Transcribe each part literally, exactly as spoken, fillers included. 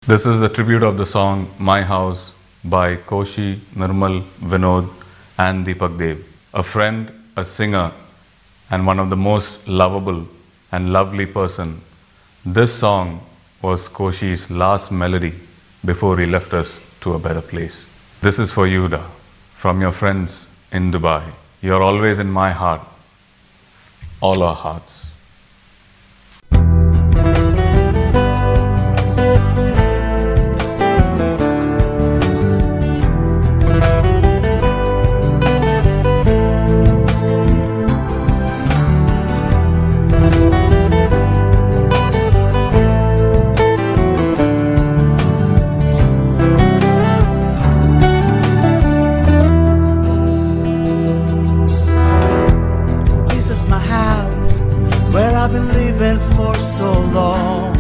This is a tribute of the song My House by Koshi, Nirmal, Vinod and Deepak Dev. A friend, a singer and one of the most lovable and lovely person. This song was Koshi's last melody before he left us to a better place. This is for you, Da, from your friends in Dubai. You are always in my heart, all our hearts. This is my house where I've been living for so long.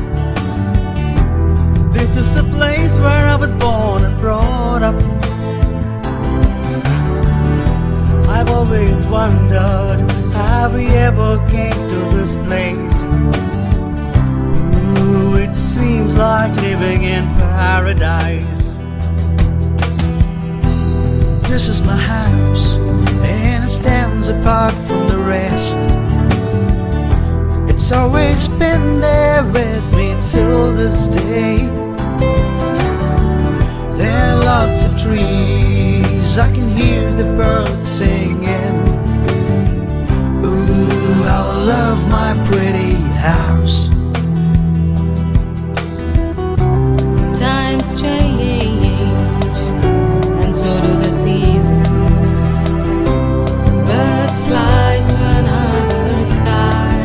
This is the place where I was born and brought up. I've always wondered how we ever came to this place. Ooh, it seems like living in paradise. This is my house, and it stands apart from the rest. It's always been there with me till this day. There are lots of trees, I can hear the birds singing. Ooh, how I love my pretty house. Times change, and so do the seasons. Birds fly to another sky.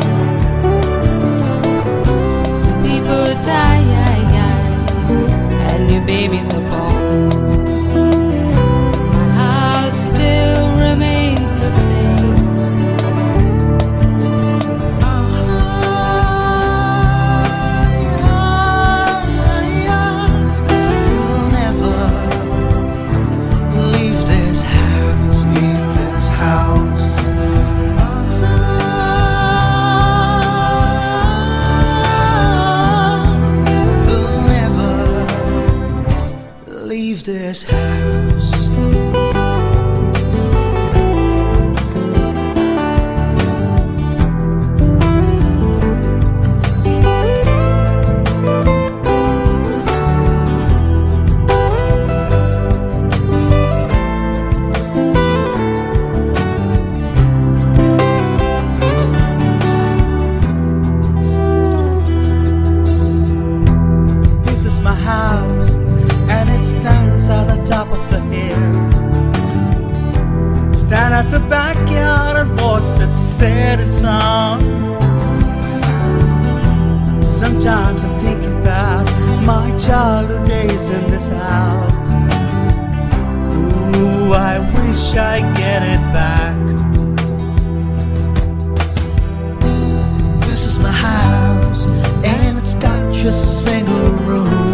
Some people die, and new babies are born. My house still remains the same. We'll never leave this house, leave this house. We'll never leave this house. This is my house, and it stands at the top of the hill. Stand at the backyard and watch the setting sun. Sometimes I think about my childhood days in this house. Ooh, I wish I get it back. This is my house, and it's got just a single room.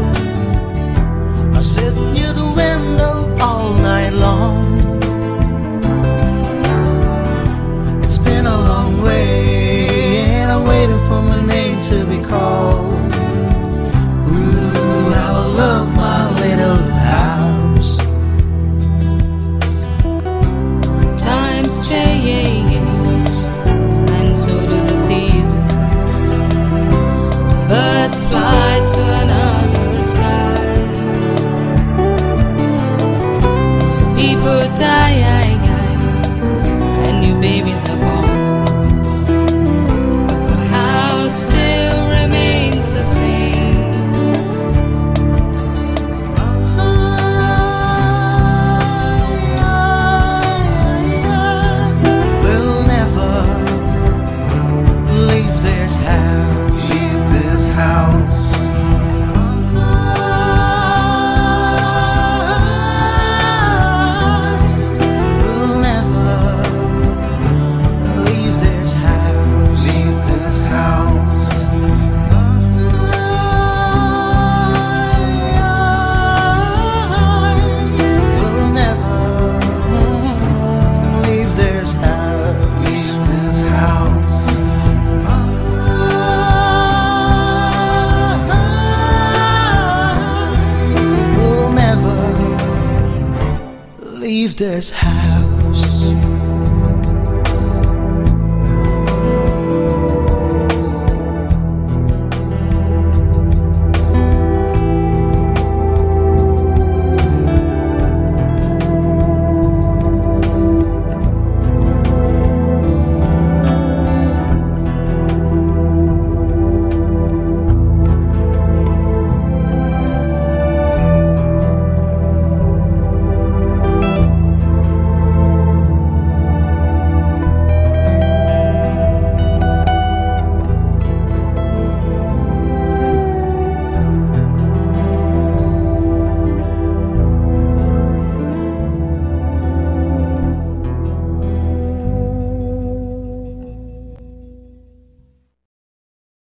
I sit near the window all night long. It's been a long way, and I'm waiting for my name to be called. Ooh, how I love my little house. this house.